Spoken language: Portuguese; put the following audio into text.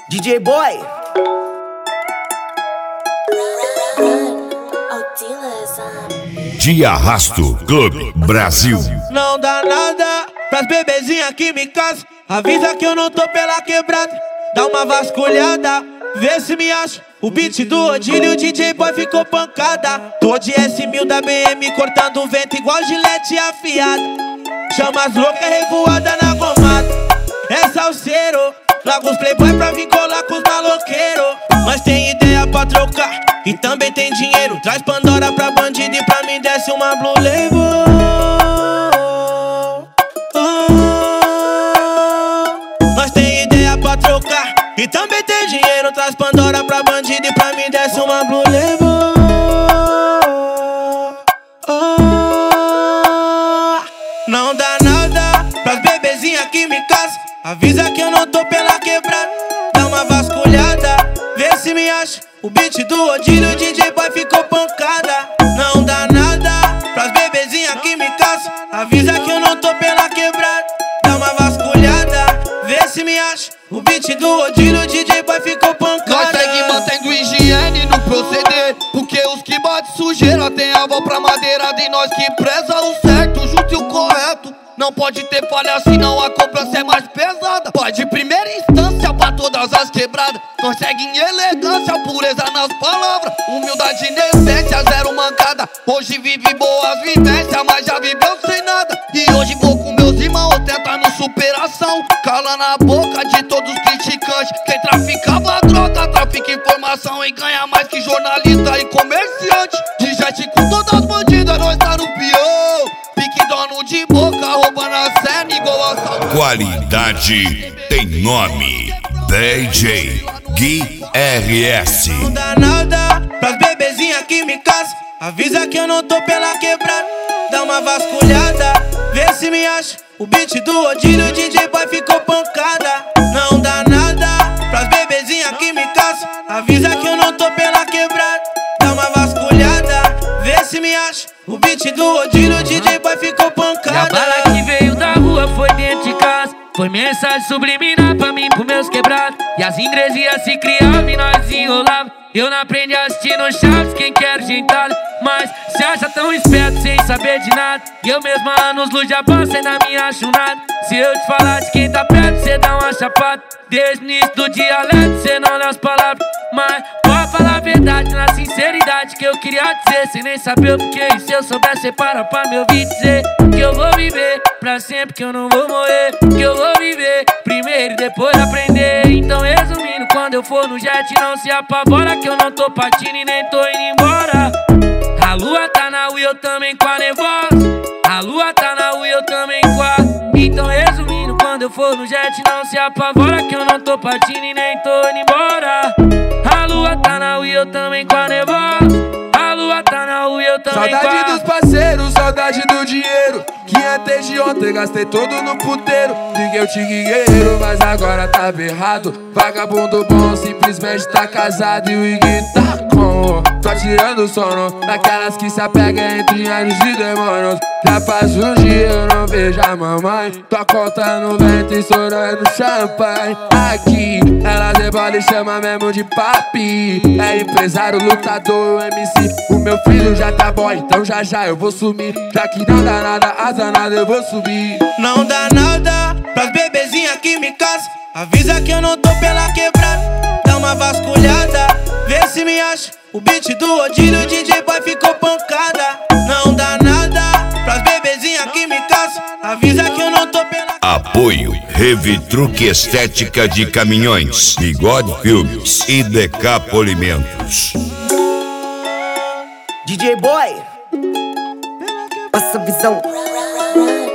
DJ Boy. De Arrasto Clube Brasil. Não dá nada pras bebezinhas que me casam. Avisa que eu não tô pela quebrada. Dá uma vasculhada, vê se me acha. O beat do Odílio, o DJ Boy ficou pancada. Tô de S1000 da BM cortando o vento igual gilete afiada. Chama as loucas revoada na gomada. É salseiro, larga os playboy pra vir colar com os maloqueiros. Mas tem ideia pra trocar e também tem dinheiro. Traz Pandora pra bandido e pra mim desce uma Blue Label. Nós tem ideia pra trocar e também tem dinheiro. Traz Pandora pra bandido e pra mim desce uma Blue Label. Não dá nada pras bebezinhas que me casam. Avisa que eu não tô pela quebrada. Dá uma vasculhada, vê se me acha. O beat do Odílio, o DJ Boy ficou pancada. Não dá nada pras bebezinhas que me casam. Avisa que eu não tô pela quebrada. Dá uma vasculhada, vê se me acha. O beat do Odílio, o DJ Boy ficou pancada. Nós segue mantendo higiene no proceder, porque os que batem sujeira tem a avó pra madeirada. E nós que preza o certo, o justo e o correto. Não pode ter falha, senão a cobrança é mais pesada. Pode primeira instância pra todas as quebradas. Nós segue em elegância, pureza nas palavras. Humildade e essência, zero mancada. Hoje vive boas vivências, mas já viveu sem nada. E hoje vou com meus irmãos, tentando superação. Cala na boca de todos os criticantes. Quem traficava droga, trafica informação e ganha mais que jornalista e comerciante. De jet com todas as bandidas, nós tá no pior. Pique dono de boca, roubando a cena igual assalto. Qualidade tem nome. DJ Gui RS. Não dá nada pras bebezinhas que me casam. Avisa que eu não tô pela quebrada. Dá uma vasculhada, vê se me acha. O beat do Odílio, o DJ Boy ficou pancada. Não dá nada pras bebezinhas que me casam. Avisa que eu não tô pela quebrada. Dá uma vasculhada, vê se me acha. O beat do Odílio, o DJ Boy ficou pancada. E a bala que veio da rua foi dentro de casa. Foi mensagem subliminar pra mim, pros meus quebrados. E as ingresias se criavam e nós enrolava. Eu não aprendi assistindo Chaves, quem quer gentada. Mas se acha tão esperto sem saber de nada. E eu mesmo há anos luz de avanço ainda me acho nada. Se eu te falar de quem tá perto, cê dá uma chapada. Desde o início do dialeto, cê não lê as palavras. Mas pode falar a verdade na sinceridade que eu queria dizer, sem nem saber o porquê. E se eu soubesse, cê para pra me ouvir dizer que eu vou viver pra sempre, que eu não vou morrer. Que eu vou viver primeiro e depois aprender. Então resumindo, quando eu for no jet não se apavora, que eu não tô partindo e nem tô indo embora. A lua tá na rua, eu também com a nevosa. A lua tá na rua, eu também com a... Então resumindo, quando eu for no jet não se apavora, que eu não tô partindo e nem tô indo embora. A lua tá na rua, eu também com a nevosa. A lua tá na rua, eu também com a... Saudade dos parceiros, saudade do dinheiro, que antes de ontem gastei todo no puteiro. Liguei o tigueiro, mas agora tá errado. Vagabundo bom simplesmente tá casado e o Iggy tá com... Tô tirando sono daquelas que se apegam entre anjos e demônios. Já faz um dia eu não vejo a mamãe. Tô contando vento e estourando champanhe. Aqui elas rebolam e chama mesmo de papi. É empresário, lutador, MC. O meu filho já tá bom, então já já eu vou sumir. Já que não dá nada, asa nada, eu vou subir. Não dá nada pras bebezinhas que me casam. Avisa que eu não tô pela quebrada. Dá uma vasculhada, vê se me acha. O beat do Odílio, o DJ Boy ficou pancada. Não dá nada pras bebezinhas que me casam. Avisa que eu não tô pela... Apoio Revitruque Estética de Caminhões, Bigode Filmes e DK Polimentos. DJ Boy. Passa a visão.